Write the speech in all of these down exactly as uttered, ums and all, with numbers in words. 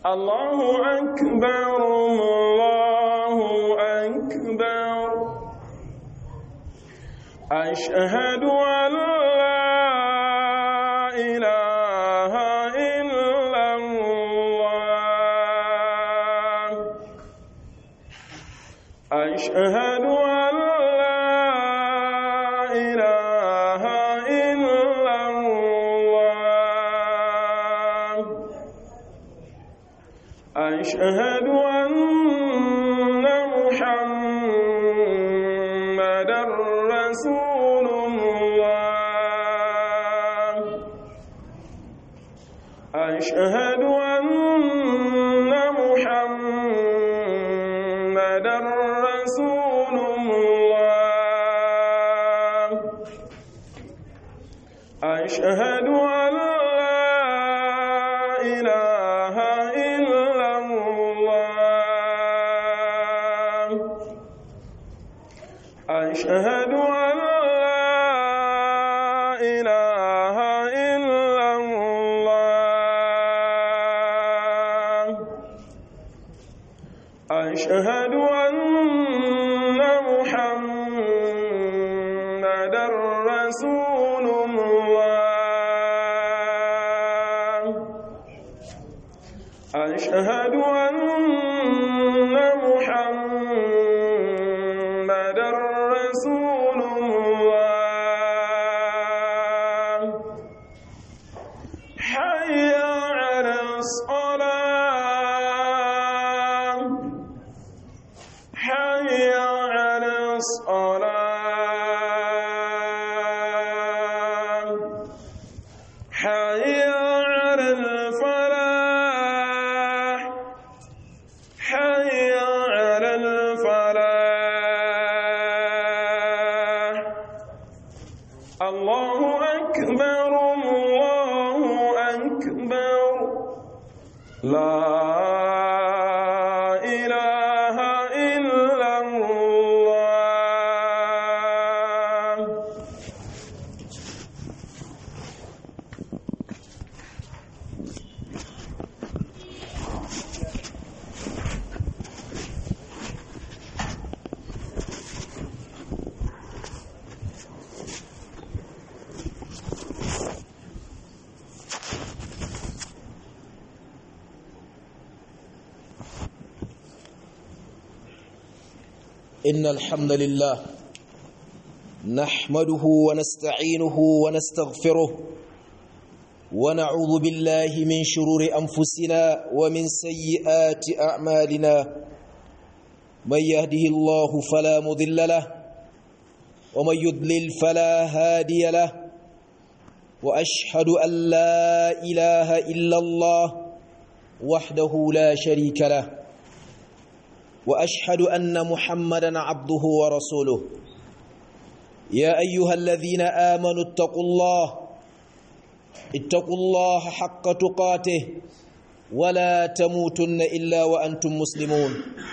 الله أكبر الله أكبر أشهد أن لا إله إلا الله أشهد أن لا إله إلا الله أشهد أن محمدًا رسول الله أشهد أن محمدًا رسول الله أشهد أن لا إله إلا الله أشهد أن لا إله إلا الله أشهد أن محمدًا رسول الله أشهد أن محمدًا رسول الله حي على الصلاة حي على الصلاة حي على الفلاح حي على الفلاح الله أكبر الله أكبر لا إله إلا الله إن الحمد لله نحمده ونستعينه ونستغفره ونعوذ بالله من شرور أنفسنا ومن سيئات أعمالنا من يهده الله فلا مضل له ومن يضلل فلا هادي له وأشهد أن لا إله إلا الله وحده لا شريك له وأشهد أن محمدًا عبده ورسوله يا أيها الذين آمنوا اتقوا الله اتقوا الله حق تقاته ولا تموتن إلا وأنتم مسلمون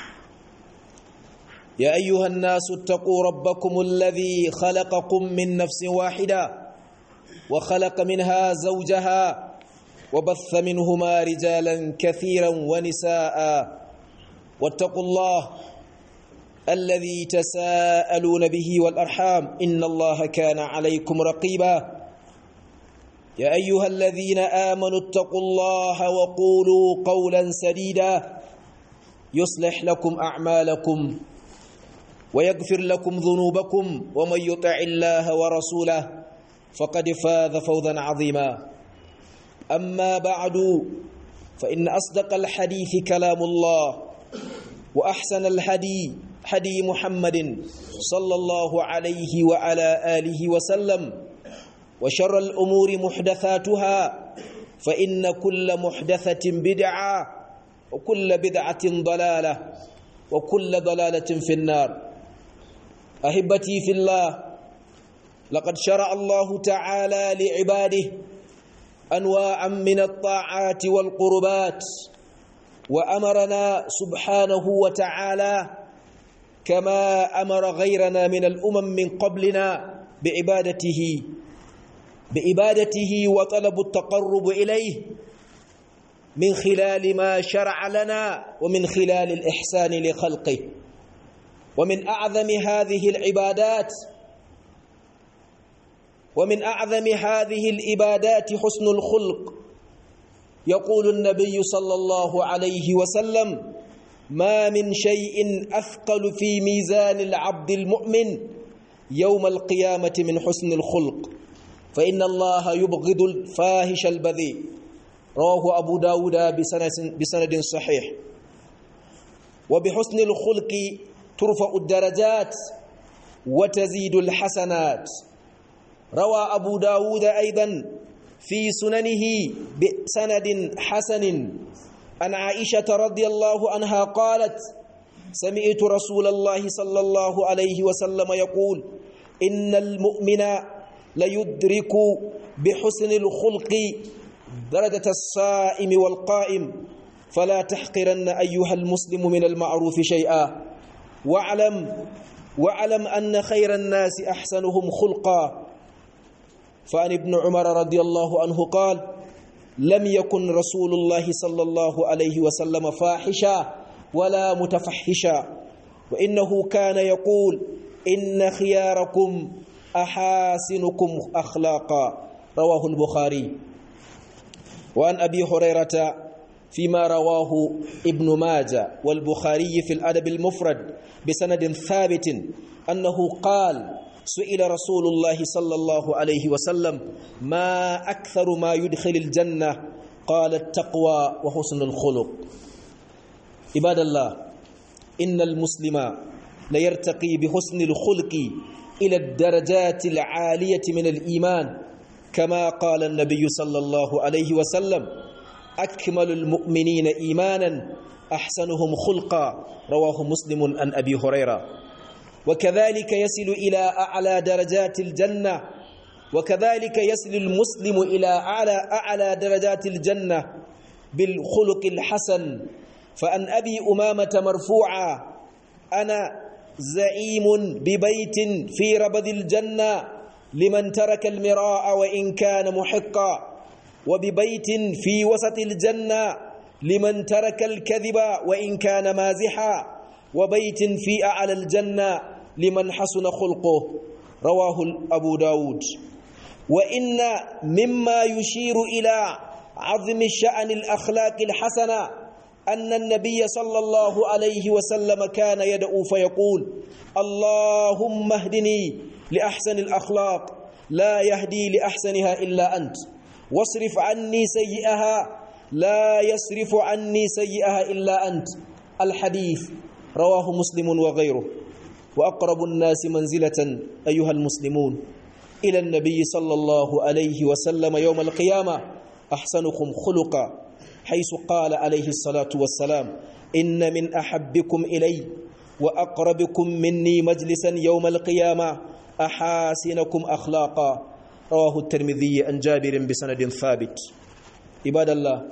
يا أيها الناس اتقوا ربكم الذي خلقكم من نفس واحدة وخلق منها زوجها وبث منهما رجالا كثيرا ونساء واتقوا الله الذي تساءلون به والأرحام إن الله كان عليكم رقيبا يا أيها الذين آمنوا اتقوا الله وقولوا قولا سديدا يصلح لكم أعمالكم ويغفر لكم ذنوبكم ومن يطع الله ورسوله فقد فاز فوزا عظيما أما بعد فإن أصدق الحديث كلام الله وأحسن الهدي هدي محمد صلى الله عليه وعلى آله وسلم وشر الأمور محدثاتها فإن كل محدثة بدعة وكل بدعة ضلالة وكل ضلالة في النار أحبتي في الله لقد شرع الله تعالى لعباده أنواعا من الطاعات والقربات وأمرنا سبحانه وتعالى كما أمر غيرنا من الأمم من قبلنا بعبادته بعبادته وطلب التقرب إليه من خلال ما شرع لنا ومن خلال الإحسان لخلقه. ومن أعظم هذه العبادات ومن أعظم هذه العبادات حسن الخلق. يقول النبي صلى الله عليه وسلم: ما من شيء أثقل في ميزان العبد المؤمن يوم القيامة من حسن الخلق، فإن الله يبغض الفاحش البذيء. رواه أبو داود بسند صحيح. وبحسن الخلق ترفع الدرجات وتزيد الحسنات. روى أبو داود أيضا في سننه بسند حسن عن عائشة رضي الله عنها قالت: سمعت رسول الله صلى الله عليه وسلم يقول: إن المؤمن ليدرك بحسن الخلق درجة الصائم والقائم، فلا تحقرن أيها المسلم من المعروف شيئا، واعلم واعلم أن خير الناس أحسنهم خلقا. فعن ابن عمر رضي الله عنه قال: لم يكن رسول الله صلى الله عليه وسلم فاحشا ولا متفحشا، وإنه كان يقول: إن خياركم أحاسنكم أخلاقا. رواه البخاري. وعن أبي هريرة فيما رواه ابن ماجه والبخاري في الأدب المفرد بسند ثابت أنه قال: سئل رسول الله صلى الله عليه وسلم: ما أكثر ما يدخل الجنة؟ قال: التقوى وحسن الخلق. عباد الله، إن المسلم ليرتقي بحسن الخلق إلى الدرجات العالية من الإيمان، كما قال النبي صلى الله عليه وسلم: أكمل المؤمنين إيمانا أحسنهم خلقا. رواه مسلم عن أبي هريرة. وكذلك يصل إلى أعلى درجات الجنة وكذلك يصل المسلم إلى أعلى أعلى درجات الجنة بالخلق الحسن. فأن أبي أمامة مرفوعا: أنا زعيم ببيت في ربد الجنة لمن ترك المراء وإن كان محقا، وببيت في وسط الجنة لمن ترك الكذب وإن كان مازحا، وبيت في أعلى الجنة لمن حسن خلقه. رواه أبو داود. وإن مما يشير إلى عظم شأن الأخلاق الحسنة أن النبي صلى الله عليه وسلم كان يدعو فيقول: اللهم اهدني لأحسن الأخلاق، لا يهدي لأحسنها إلا أنت، واصرف عني سيئها، لا يصرف عني سيئها إلا أنت. الحديث رواه مسلم وغيره. وأقرب الناس منزلة أيها المسلمون إلى النبي صلى الله عليه وسلم يوم القيامة أحسنكم خلقا، حيث قال عليه الصلاة والسلام: إن من أحبكم إلي وأقربكم مني مجلسا يوم القيامة أحاسنكم أخلاقا. رواه الترمذي عن جابر بسند ثابت. عباد الله،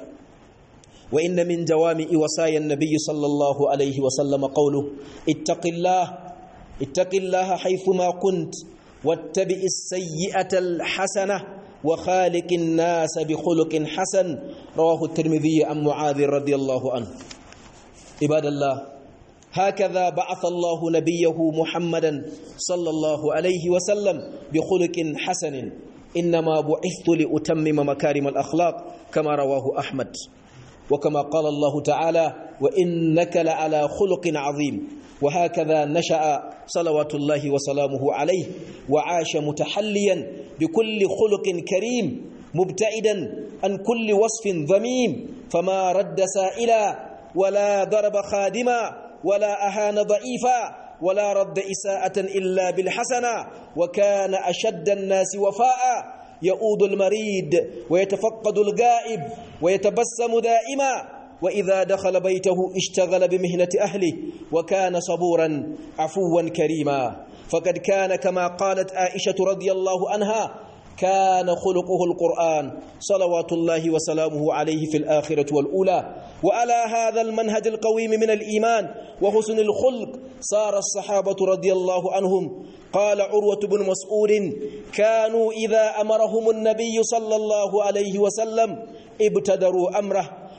وإن من جوامع وصايا النبي صلى الله عليه وسلم قوله: اتق الله اتق الله حيثما كنت واتبع السيئة الحسنة وخالق الناس بخلق حسن. رواه الترمذي عن معاذ رضي الله عنه. عباد الله، هكذا بعث الله نبيه محمدا صلى الله عليه وسلم بخلق حسن: إنما بعثت لأتمم مكارم الأخلاق، كما رواه أحمد. وكما قال الله تعالى: وإنك لعلى خلق عظيم. وهكذا نشأ صلوات الله وسلامه عليه وعاش متحليا بكل خلق كريم، مبتعدا عن كل وصف ذميم، فما رد سائلا ولا ضرب خادما ولا أهان ضعيفا ولا رد إساءة إلا بالحسنة، وكان أشد الناس وفاء، يؤود المريد ويتفقد الغائب ويتبسم دائما، وإذا دخل بيته اشتغل بمهنة أهله، وكان صبورا عفوا كريما. فقد كان كما قالت عائشة رضي الله عنها: كان خلقه القرآن صلوات الله وسلامه عليه في الآخرة والأولى. وعلى هذا المنهج القويم من الإيمان وحسن الخلق صار الصحابة رضي الله عنهم. قال عروة بن مسعود: كانوا إذا أمرهم النبي صلى الله عليه وسلم ابتدروا أمره،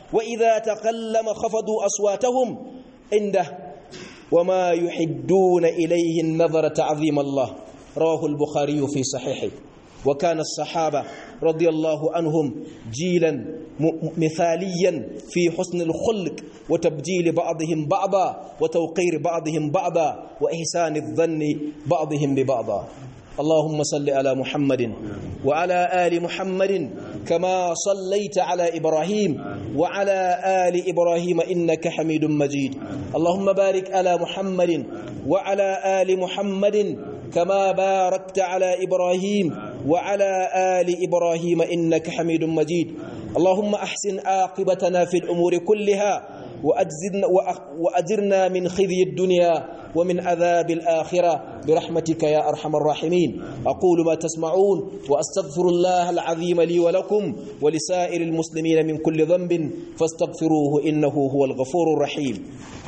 وإذا تكلم خفضوا أصواتهم عنده وما يحدون إليه النظر تعظيم الله. رواه البخاري في صحيحه. وكان الصحابة رضي الله عنهم جيلا مثاليا في حسن الخلق وتبجيل بعضهم بعضا وتوقير بعضهم بعضا وإحسان الظن بعضهم ببعضا. اللهم صل على محمد وعلى آل محمد كما صليت على إبراهيم وعلى آل إبراهيم إنك حميد مجيد. اللهم بارك على محمد وعلى آل محمد كما باركت على إبراهيم وعلى آل إبراهيم إنك حميد مجيد. اللهم أحسن عاقبتنا في الأمور كلها وأجرنا من خزي الدنيا ومن عذاب الآخرة برحمتك يا أرحم الراحمين. أقول ما تسمعون وأستغفر الله العظيم لي ولكم ولسائر المسلمين من كل ذنب فاستغفروه إنه هو الغفور الرحيم.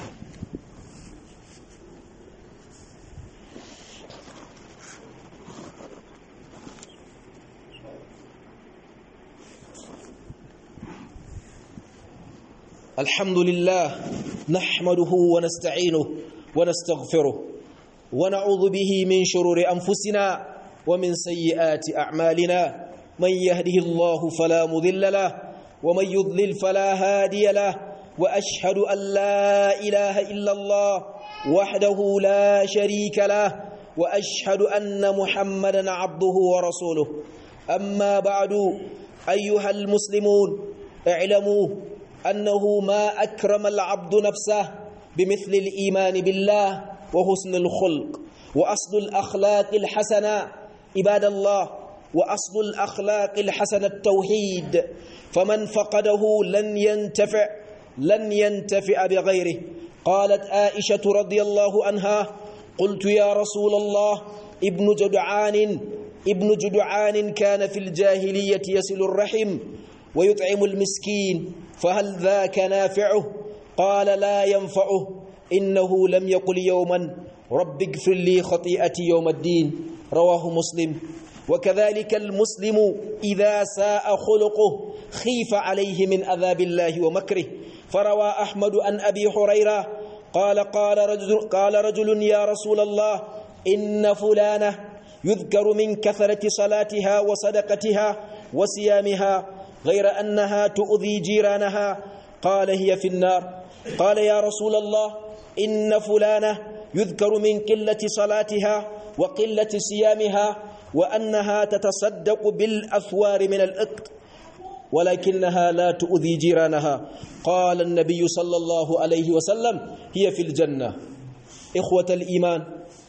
الحمد لله نحمده ونستعينه ونستغفره ونعوذ به من شرور أنفسنا ومن سيئات أعمالنا. من يهده الله فلا مضل له ومن يضلل فلا هادي له. وأشهد أن لا إله إلا الله وحده لا شريك له وأشهد أن محمدا عبده ورسوله. أما بعد أيها المسلمون اعلموا أنه ما أكرم العبد نفسه بمثل الإيمان بالله وحسن الخلق وأصل الأخلاق الحسنة. عباد الله، وأصل الأخلاق الحسنة التوحيد، فمن فقده لن ينتفع لن ينتفع بغيره. قالت عائشة رضي الله عنها: قلت يا رسول الله ابن جدعان ابن جدعان كان في الجاهلية يصل الرحم ويطعم المسكين، فهل ذاك نافعه؟ قال: لا ينفعه، إنه لم يقل يوما رب اغفر لي خطيئتي يوم الدين. رواه مسلم. وكذلك المسلم إذا ساء خلقه خيف عليه من عذاب الله ومكره. فروى أحمد عن أبي هريرة قال قال رجل, قال رجل يا رسول الله إن فلانة يذكر من كثرة صلاتها وصدقتها وصيامها غير أنها تؤذي جيرانها. قال: هي في النار. قال: يا رسول الله إن فلانة يذكر من قلة صلاتها وقلة صيامها وأنها تتصدق بالأثوار من الإقط ولكنها لا تؤذي جيرانها. قال النبي صلى الله عليه وسلم: هي في الجنة. إخوة الإيمان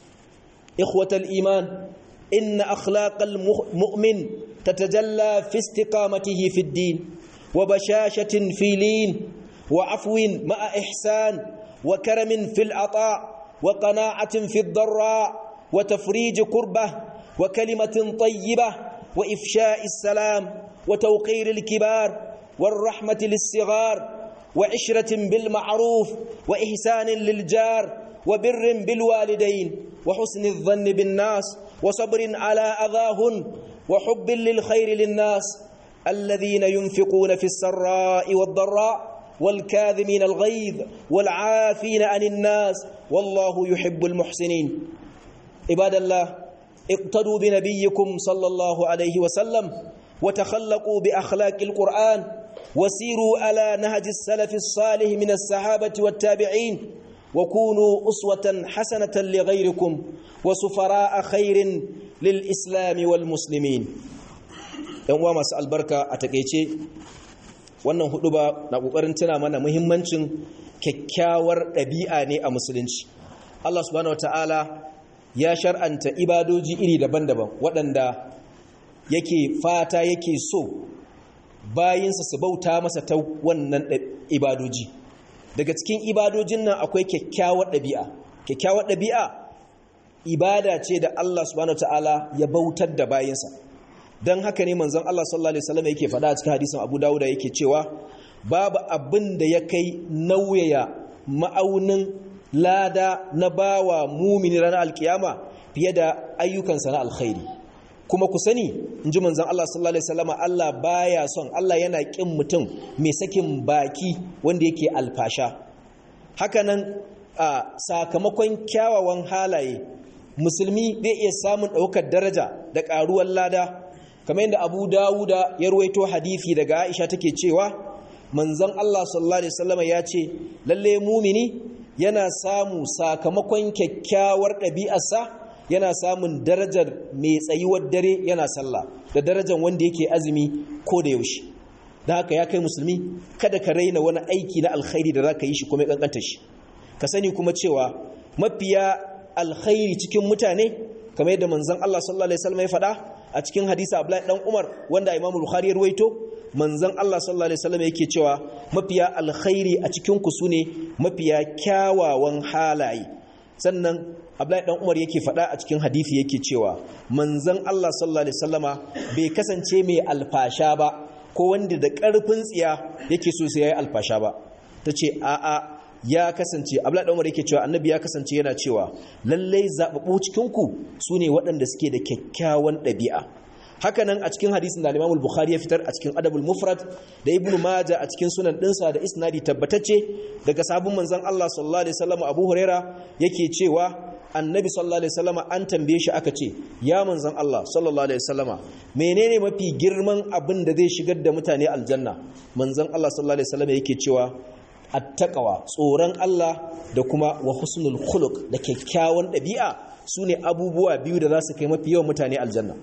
إخوة الإيمان إن أخلاق المؤمن تتجلى في استقامته في الدين وبشاشة في لين وعفو مع إحسان وكرم في العطاء وقناعة في الضراء وتفريج كربة وكلمة طيبة وإفشاء السلام وتوقير الكبار والرحمة للصغار وعشرة بالمعروف وإحسان للجار وبر بالوالدين وحسن الظن بالناس وصبر على أذاهن وحب للخير للناس الذين ينفقون في السراء والضراء والكاظمين الغيظ والعافين عن الناس والله يحب المحسنين. عباد الله، اقتدوا بنبيكم صلى الله عليه وسلم وتخلقوا بأخلاق القرآن وسيروا على نهج السلف الصالح من الصحابة والتابعين وكونوا أسوة حسنة لغيركم وسفراء خير للإسلام والمسلمين. ‘Yan uwa masu albarka, a takeice wannan huduba na ƙoƙarin tuna mana muhimmancin kyakkyawar ɗabi'a ne a musulunci. Allah subhanahu wataala ya shar'anta ibadoji iri daban-daban waɗanda yake fata yake so bayinsa su bauta masa ta wannan ibadoji. Daga cikin ibadojin nan akwai kyakkyawar ɗabi'a. Kyakkyawar ɗabi'a ibada ce da Allah subhanahu wataala ya bautar da bayinsa. Don haka ne manzon Allah sallallahu alaihi wasallam yake faɗa a cikin hadisin Abu Dawud yake cewa babu abin da ya kai nauyaya ma'aunin lada na bawa mumini ranar alkiyama fiye da ayyukansa na alkhairi. kuma ku sani in ji manzon Allah sallallahu alaihi wasallam Allah baya son, Allah yana kin mutum mai sakin baki wanda yake alfasha. Hakanan a sakamakon kyawawan halaye musulmi zai iya samun ɗaukar daraja da ƙaruwar lada, kamar yadda Abu Dawuda ya ruwaito hadisi daga Aisha take cewa manzon Allah sallallahu alaihi wasallam ya ce lalle mumini yana samu sakamakon kyakkyawar ɗabi'arsa, yana samun darajar mai tsayuwar dare yana sallah da darajar wanda yake azumi ko da yaushe. Da haka ya kai musulmi, kada ka raina wani aiki na alkhairi da zaka yi shi kuma kankanta shi. Ka sani kuma cewa mafiya alkhairi cikin mutane, kamar yadda manzon Allah sallallahu alaihi wasallam ya faɗa a cikin hadisi Abdullahi dan Umar wanda Imam Bukhari ya ruwaito, manzon Allah sallallahu alaihi wasallam yake cewa mafiya alkhairi a cikin ku sune mafiya kyawawan halaye. Sannan Abdullahi dan Umar yake faɗa a cikin hadisi yake cewa manzon Allah sallallahu alaihi wasallama bai kasance mai alfasha ba ko wanda da ƙarfin tsiya yake so sai yayi alfasha ba. Tace a a ya kasance, Abdullahi dan Umar yake cewa annabi ya kasance yana cewa lalle zababbu cikin ku sune waɗanda suke da kyakkyawan ɗabi'a. Hakanan a cikin hadisin da Imam Bukhari ya fitar a cikin Adabul Mufrad da Ibn Majah a cikin sunan dinsa da isnadi tabbatacce daga sahabban manzon Allah sallallahu alaihi wasallam Abu Huraira yake cewa annabi sallallahu alaihi wasallam an tambaye shi aka ce ya manzon Allah sallallahu alaihi wasallam menene mafi girman abin da zai shigar da mutane aljanna? Manzon Allah sallallahu alaihi wasallam yake cewa attaqwa, tsoron Allah, da kuma wa husnul khuluq, da kyakkyawan ɗabi'a sune abubuwa biyu da za su kai mafi yawan mutane aljanna.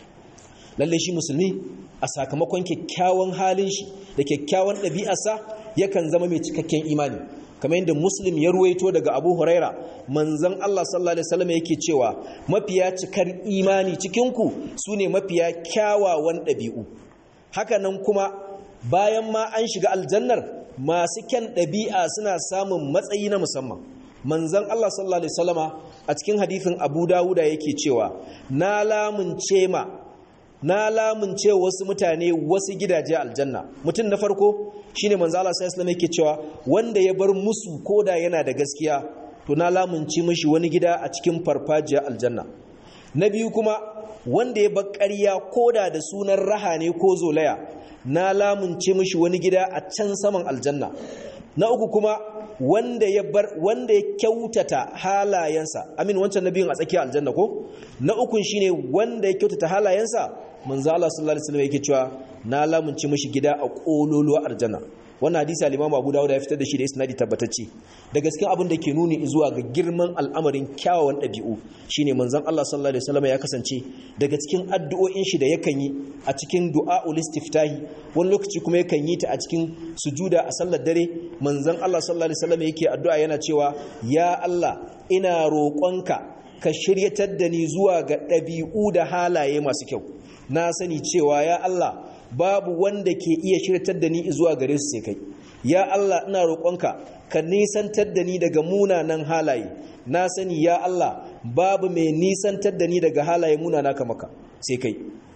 Lalle shi musulmi a sakamakon kyakkyawan halin shi da kyakkyawan ɗabi'arsa yakan zama mai cikakken imani, kamar yadda Muslim ya ruwaito daga Abu Huraira manzon Allah sallallahu alaihi wasallam yake cewa mafiya cikar imani cikin ku sune mafiya kyawawan ɗabi'u. Haka nan kuma bayan ma an shiga aljannar, masu kyan ɗabi'a suna samun matsayi na musamman. Manzon Allah sallallahu alaihi wasallama a cikin hadisin Abu Dawuda yake cewa na lamunce ma na lamunce wasu mutane wasu gidaje aljanna. Mutum na farko shine manzo Allah sallallahu alaihi wasallam yake cewa wanda ya bar musu koda yana da gaskiya to na lamunce mishi wani gida a cikin farfajiyar aljanna. Na biyu kuma wanda ya bar ƙarya koda da sunan raha ne ko zolaya, na lamunce mishi wani gida a can saman aljanna. Na uku kuma wanda ya bar wanda ya kyautata halayensa, amin wancan nabiyin a tsakiyar aljanna ko? Na ukun shine wanda ya kyautata halayensa, manzo Allah sallallahu alaihi wasallam yake cewa na lamunci mishi gida a kololuwa aljanna. Wannan hadisi al-Imam Abu Dawud ya fitar da shi da isnadi tabbatacce. Da gaskiya abin da ke nuni zuwa ga girman al'amarin kyawawan ɗabi'u shine manzon Allah sallallahu alaihi wasallam ya kasance daga cikin addu'o'in shi da yakan yi a cikin du'aul istiftahi, wani lokaci kuma yakan yi ta a cikin sujuda a sallar dare. Manzon Allah sallallahu alaihi wasallam yake addu'a yana cewa ya Allah ina roƙonka ka shiryatar da ni zuwa ga ɗabi'u da halaye masu kyau. Na sani cewa ya Allah babu wanda ke iya shiryatar da ni zuwa gare su sai kai. Ya Allah ina roƙonka ka nisantar da ni daga munanan halaye. Na sani ya Allah babu mai nisantar da ni daga halaye munana kamaka sai kai.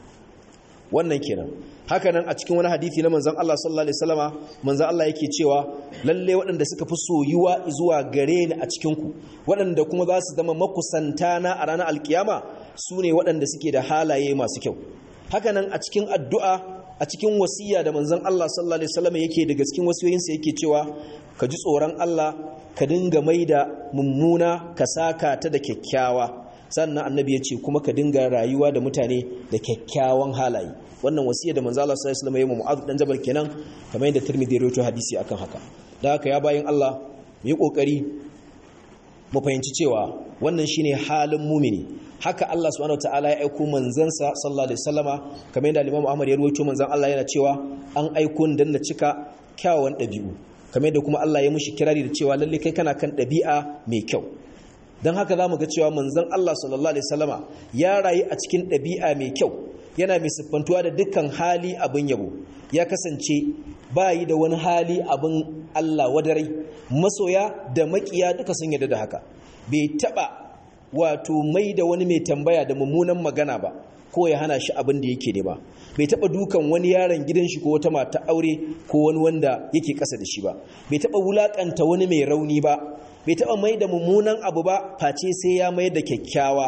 Wannan kenan. Haka nan a cikin wani hadisi na manzon Allah sallallahu alaihi wasallama manzon Allah yake cewa lalle waɗanda suka fi soyuwa zuwa gare ni a cikin ku, waɗanda kuma za su zama makusanta na a ranar alkiyama, su ne waɗanda suke da halaye masu kyau. Haka nan a cikin addu'a, a cikin wasiya da manzon Allah sallallahu alaihi wasallama yake daga cikin wasiyoyinsa yake cewa ka ji tsoron Allah, ka dinga maida mummuna ka saka ta da kyakkyawa. Sannan annabi ya ce kuma ka dinga rayuwa da mutane da kyakkyawan halaye. Wannan wasiya da manzo Allah sallallahu alaihi wasallam ya yi wa Mu'adh dan Jabal kenan, kamar yadda Tirmidhi ya rawaito hadisi akan haka. Da haka ya bayin Allah mu yi kokari mu fahimci cewa wannan shine halin mumini. Haka Allah subhanahu wataala ya aiko manzansa sallallahu alaihi wasallama, kamar yadda Imam Ahmad ya rawaito manzon Allah yana cewa an aiko ni dan na cika kyawawan dabi'u, kamar yadda kuma Allah ya mushi kirari da cewa lalle kai kana kan dabi'a mai kyau. Don haka za mu ga cewa manzon Allah sallallahu alaihi wasallama ya rayu a cikin ɗabi'a mai kyau, yana mai siffantuwa da dukkan hali abin yabo. Ya kasance bayi da wani hali abin Allah wadarai, masoya da makiya duka sun yarda da haka. Bai taba wato mai da wani mai tambaya da mummunan magana ba, ko ya hana shi abin da yake ne ba. Bai taba dukan wani yaron gidan shi ko wata mata aure ko wani wanda yake kasa da shi ba. Bai taba wulakanta wani mai rauni ba. Bai taɓa mai da mummunan abu ba face sai ya mai da kyakkyawa.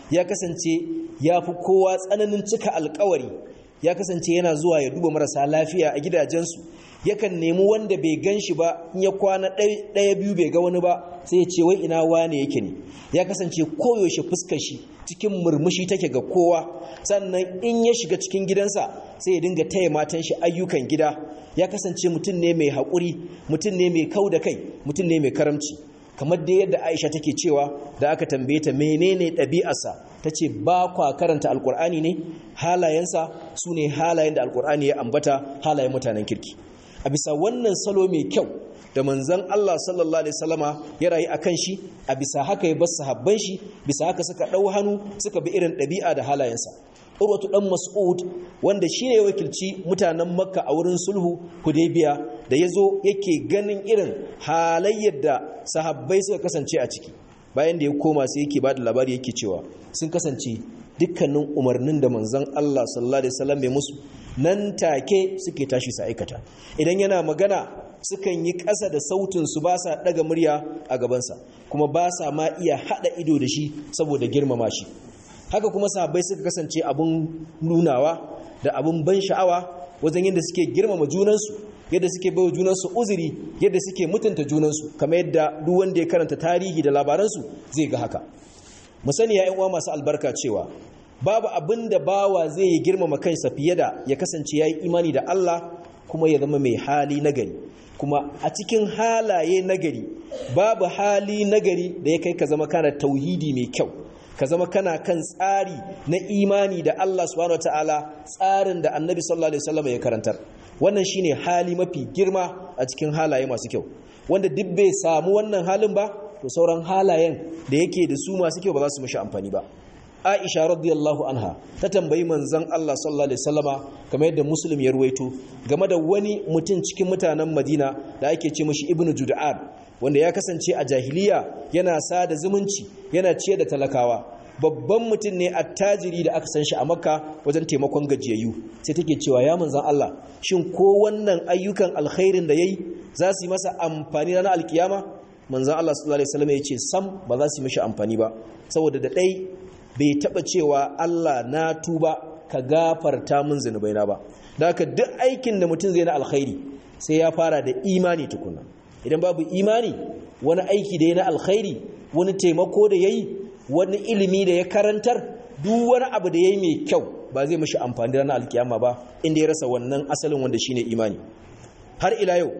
ya kasance ya fi kowa tsananin cika alkawari, ya kasance yana zuwa ya duba marasa lafiya a gidajensu, yakan nemi wanda bai gan shi ba, in ya kwana ɗaya biyu bai ga wani ba sai ya ce wai ina wane yake ne. Ya kasance koyaushe fuskar shi cikin murmushi take ga kowa, sannan in ya shiga cikin gidansa sai ya dinga taya matan shi ayyukan gida. Ya kasance mutum ne mai haƙuri, mutum ne mai kau da kai, mutum ne mai karamci. Kamar da yadda Aisha take cewa da aka tambaye ta menene ɗabi'arsa, ta ce ba kwa karanta alkur'ani ne, halayensa su ne halayen da alkur'ani ya ambata, halayen mutanen kirki. A bisa wannan salo mai kyau da manzon Allah sallallahu alaihi wasallama ya rayu akan shi, a bisa haka ya bar sahabban shi, bisa haka suka ɗau hannu suka bi irin ɗabi'a da halayensa. Urwatu dan Mas'ud, wanda shi ne wakilci mutanen Makka a wurin sulhu Hudaybiya, da yazo yake ganin irin halayyar da sahabbai suka kasance a ciki, bayan da ya koma sai yake bada labari yake cewa sun kasance dukkanin umarnin da manzon Allah sallallahu alaihi wasallam ya musu nan take suke tashi su aikata. Idan yana magana sukan yi ƙasa da sautin su, ba sa daga murya a gabansa, kuma ba sa ma iya hada ido da shi saboda girmama shi. Haka kuma sahabbai suka kasance abun nunawa da abun ban sha'awa wajen yadda suke girmama junansu, yadda suke baiwa junansu uzuri, yadda suke mutunta junansu, kamar yadda duk wanda ya karanta tarihi da labaransu zai ga haka. Mu sani ya uwa masu albarka cewa babu abin da bawa zai yi girmama kansa fiye da ya kasance ya yi imani da Allah kuma ya zama mai hali nagari. Kuma a cikin halaye nagari babu hali nagari da ya kai ka zama kana tauhidi mai kyau, ka zama kana kan tsari na imani da Allah subhanahu wataala, tsarin da Annabi sallallahu alaihi wasallam ya karantar. Wannan shine hali mafi girma a cikin halaye masu kyau. Wanda duk bai samu wannan halin ba, to sauran halayen da yake da su masu kyau ba za su mishi amfani ba. Aisha radiyallahu anha ta tambayi manzon Allah sallallahu alaihi wasallama, kamar yadda Muslim ya ruwaito, game da wani mutum cikin mutanen Madina da ake ce mishi Ibn Jud'an, wanda ya kasance a jahiliya yana sada zumunci, yana ciye da talakawa. Babban mutum ne attajiri da aka san shi a Makka wajen taimakon gajiyayyu. Sai take cewa ya manzon Allah, shin ko wannan ayyukan alkhairin da yayi za su yi masa amfani ranar alkiyama? Manzon Allah sallallahu alaihi wasallam ya ce sam ba za su yi mishi amfani ba, saboda da dai bai taba cewa Allah na tuba ka gafarta min zunubaina ba. Da haka duk aikin da mutum zai na alkhairi sai ya fara da imani tukuna. Idan babu imani, wani aiki da ya na alkhairi, wani taimako da ya yi, wani ilimi da ya karantar, duk wani abu da ya yi mai kyau ba zai mashi amfani ranar alkiyama ba, inda ya rasa wannan asalin wanda shine imani. Har ila yau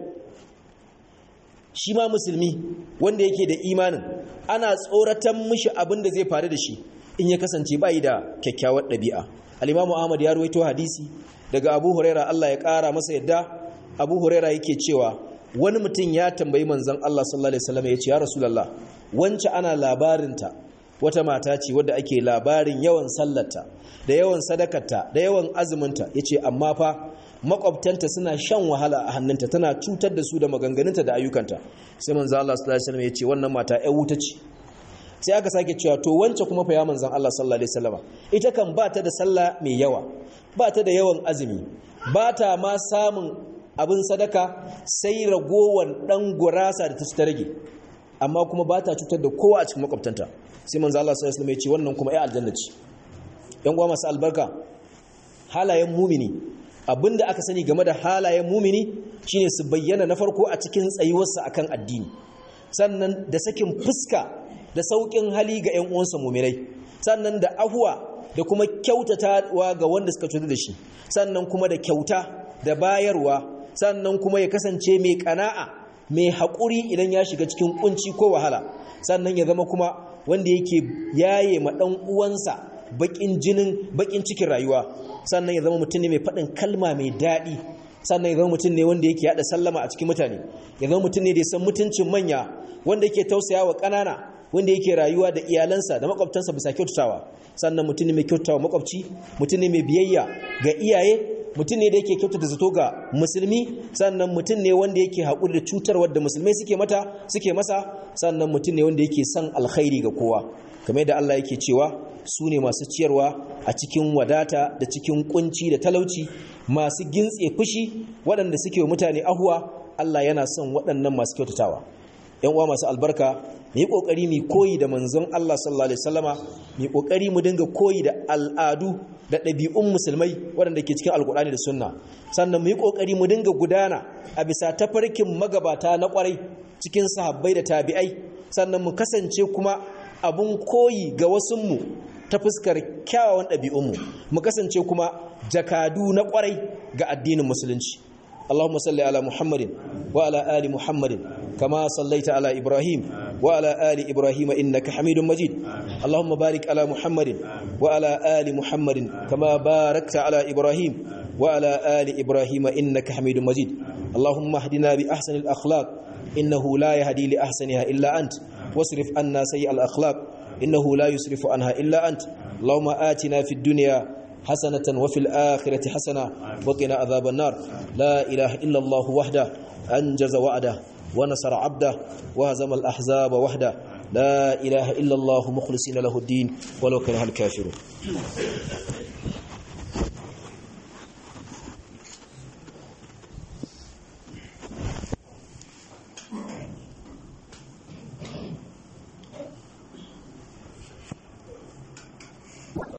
shi ma musulmi wanda yake da imanin ana tsoratan mishi abin da zai faru da shi in ya kasance bai da kyakkyawar ɗabi'a. Al-Imam Ahmad ya rawaito hadisi daga Abu Huraira, Allah ya ƙara masa yadda. Abu Huraira yake cewa wani mutum ya tambayi manzon Allah sallallahu alaihi wasallam, ya ce ya Rasulullah, wance ana labarinta wata mata ce wadda ake labarin yawan sallarta da yawan sadakarta da yawan azuminta, yace amma fa makwabtanta suna shan wahala a hannunta, tana cutar da su da maganganunta da ayyukanta. Sai manzon Allah sallallahu alaihi wasallam ya ce wannan mata ƴar wuta ce. Sai aka sake cewa to wance kuma fa ya manzon Allah sallallahu alaihi wasallam, ita kan ba ta da sallah mai yawa, ba ta da yawan azumi, ba ta ma samun abin sadaka sai ragowar dan gurasa da ta ci ta rage, amma kuma ba ta cutar da kowa a cikin makwabtanta. Sai manzo Allah sallallahu alaihi wasallam ya ce wannan kuma ai aljanna ce. Yan uwa masu albarka, halayen mumini, abinda aka sani game da halayen mumini shine su bayyana na farko a cikin tsayuwarsa akan addini, sannan da sakin fuska da saukin hali ga ƴan uwansa muminai, sannan da ahuwa da kuma kyautatawa ga wanda suka cutar da shi, sannan kuma da kyauta da bayarwa, sannan kuma ya kasance mai kana'a, mai haƙuri idan ya shiga cikin kunci ko wahala, sannan ya zama kuma wanda yake yaye ma ɗan uwansa bakin jinin bakin cikin rayuwa, sannan ya zama mutum ne mai faɗin kalma mai daɗi, sannan ya zama mutum ne wanda yake yaɗa sallama a cikin mutane, ya zama mutum ne da ya san mutuncin manya, wanda yake tausaya wa ƙanana, wanda yake rayuwa da iyalansa da makwabtansa bisa kyautatawa, sannan mutum ne mai kyautatawa makwabci, mutum ne mai biyayya ga iyaye, mutum ne da yake kyautata zato ga musulmi, sannan mutum ne wanda yake haƙuri da cutarwar da musulmai suke mata suke masa, sannan mutum ne wanda yake son alkhairi ga kowa. Kamar yadda Allah yake cewa su ne masu ciyarwa a cikin wadata da cikin kunci da talauci, masu gintse fushi, waɗanda suke wa mutane ahuwa. Allah yana son waɗannan masu kyautatawa. yan uwa masu albarka mu yi kokari mu koyi da manzon Allah sallallahu alaihi wasallama mu yi kokari mu dinga koyi da al'adu da ɗabi'un musulmai waɗanda ke cikin alkur'ani da sunna sannan mu yi kokari mu dinga gudana a bisa tafarkin magabata na kwarai cikin sahabbai da tabi'ai sannan mu kasance kuma abun koyi ga wasunmu ta fuskar kyawawan ɗabi'unmu mu kasance kuma jakadu na kwarai ga addinin musulunci Allahumma salli ala Muhammadin wa ala ali Muhammadin kama sallaita ala Ibrahim wa ala ali Ibrahim innaka Hamidum Majid Allahumma barik ala Muhammadin wa ala ali Muhammadin kama barakta ala Ibrahim wa ala ali Ibrahim innaka Hamidum Majid Allahumma hdina bi ahsanil akhlaq innahu la yahdi li ahsaniha illa ant wasrif anna sayyi'al akhlaq innahu la yusrifu anha illa ant Allahumma atina fid dunya حسنة وفي الآخرة حسنة وقنا عذاب النار لا إله إلا الله وحده أنجز وعده ونصر عبده وهزم الأحزاب وحده لا إله إلا الله مخلصين له الدين ولو كره الكافرون